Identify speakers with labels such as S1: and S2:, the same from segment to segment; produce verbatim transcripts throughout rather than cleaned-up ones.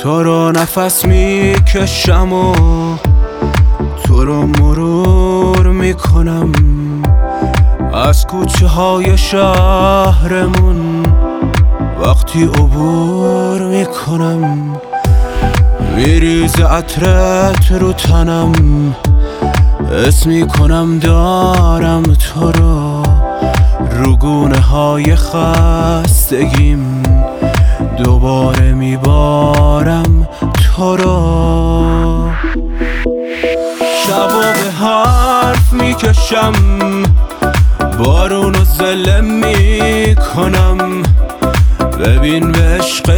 S1: تو رو نفس میکشم و تو رو مرور میکنم از کوچه های شهرمون وقتی عبور میکنم. میریز عطرت رو تنم، حس میکنم دارم تو رو رو گونه های خستگیم دوباره میبارم تو رو. شبا به حرف میکشم، بارونو زله میکنم، ببین به عشق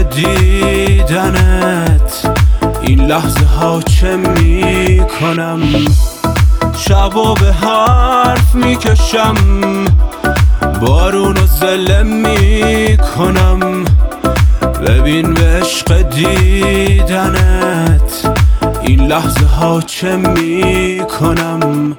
S1: دیدنت این لحظه ها چه میکنم. شبا به حرف میکشم، بارونو زله میکنم، ببین به عشق دیدنت این لحظه ها چه میکنم.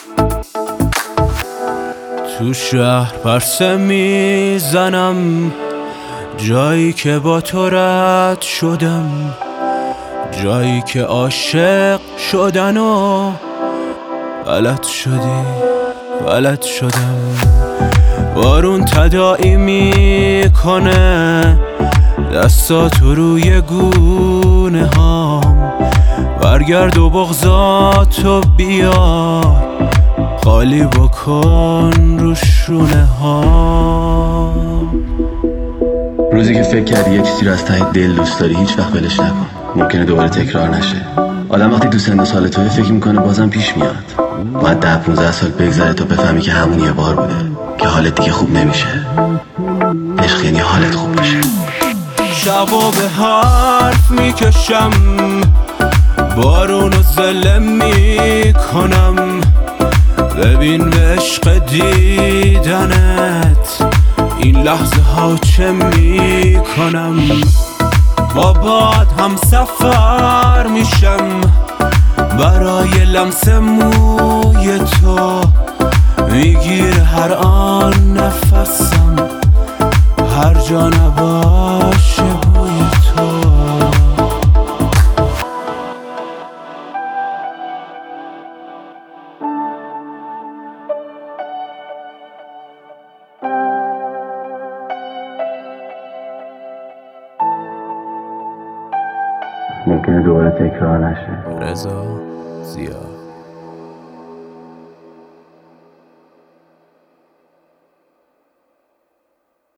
S1: تو شهر پرسه میزنم، جایی که با تو رد شدم، جایی که عاشق شدن و غلط شدی غلط شدم. بارون تداعی میکنه دستاتو روی گونه هام، برگرد و بغضاتو بیار خالی بکن رو شونه هام.
S2: روزی که فکر کردی یه چیزی رو از ته دل دوست داری هیچ وقت ولش نکن، ممکنه دوباره تکرار نشه. آدم وقتی تو سن و سال توی فکر میکنه بازم پیش میاد، باید ده پونزده سال بگذره تا بفهمی که همون یه بار بوده که حالت دیگه خوب نمیشه. عشق یعنی حالت خوب بشه.
S1: شبا به حرف میکشم، بارونو زله میکنم، ببین به عشق دیدنت این لحظه ها چه میکنم. با باد هم سفر میشم برای لمس موی تو، میگیر هر آن نفسم هر جا نباشه بوی تو.
S2: ممکنه دوباره تکرار نشه.
S1: رضا زیاد.